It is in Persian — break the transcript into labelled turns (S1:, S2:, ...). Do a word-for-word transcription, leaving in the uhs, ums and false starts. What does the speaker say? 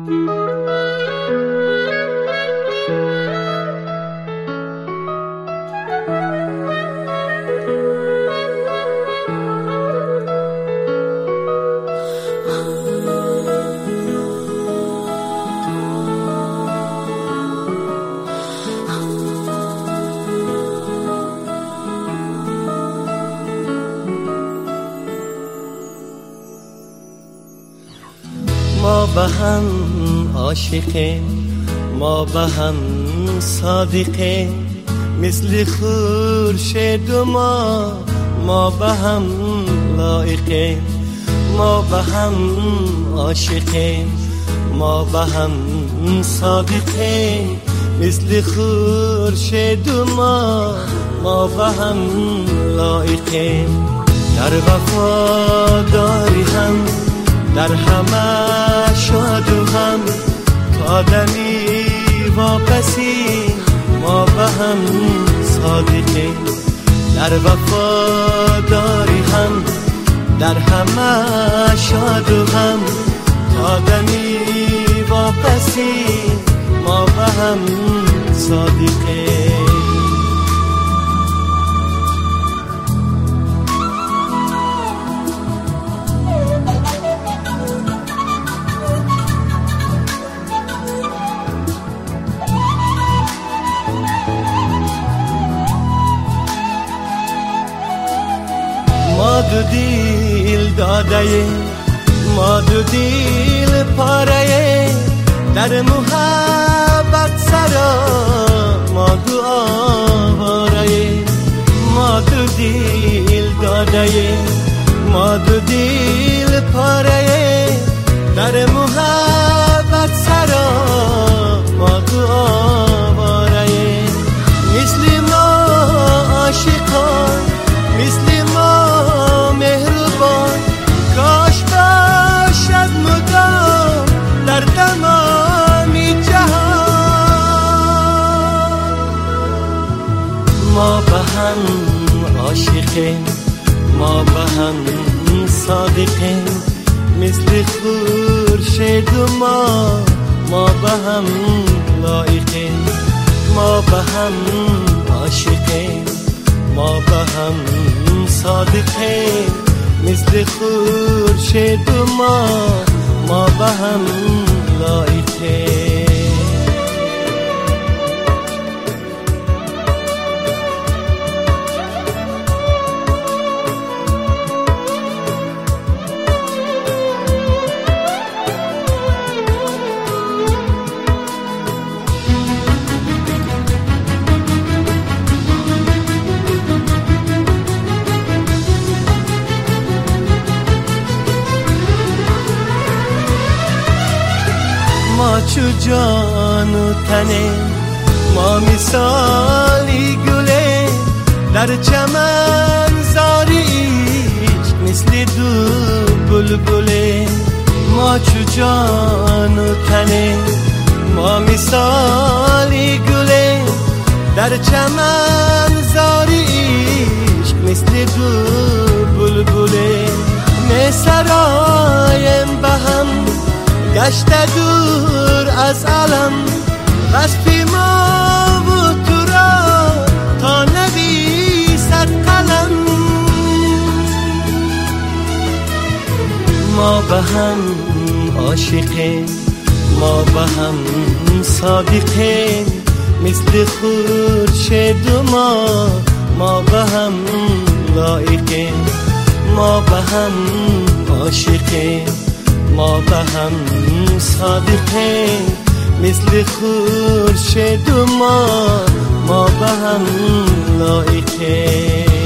S1: ما به هم عاشقیم، ما به هم صادقیم، مثل خورشید و ما ما به هم لایقیم. ما به هم عاشقیم، ما به هم صادقیم، مثل خورشید و ما ما به هم لایقیم. در وفاداری هم در همه شاد و هم تا دمی واپسی ما به هم صادقیم. در وفاداری هم در همه شاد و هم تا دمی واپسی ما به هم صادقیم. ما دو دیل داده، ما دو دیل پاره، در محبت سرا ما دو آواره. ما دو دیل داده، ما دو دیل پاره، در محبت سرا ما دو آواره. مثل ما عاشقان، مثل ما مهربان، کاش باشد مدام در تمامی جهان. ما به هم عاشقیم، ما به هم صادقیم، مثل خورشید و ما ما به هم لایقیم. ما به هم عاشقیم، ما به هم صادقیم، مثل خورشید و ما ما به هم لایقیم. ما چو جان و تنه، ما مثالی گله، در چمن زاری عشق مثل دو بلبله. ما چو جان و تنه، ما مثالی گله، در چمن زاری عشق مثل دو بلبله. می سرایم به هم گشته دور از علم، وصفی ما و تو را تا نویسد قلم. ما به هم عاشقیم، ما به هم صادقیم، مثل خورشید و ما ما به هم لایقیم. ما به هم عاشقیم، ما به هم صادقیم، مثل خورشید و ما ما به هم لایقیم.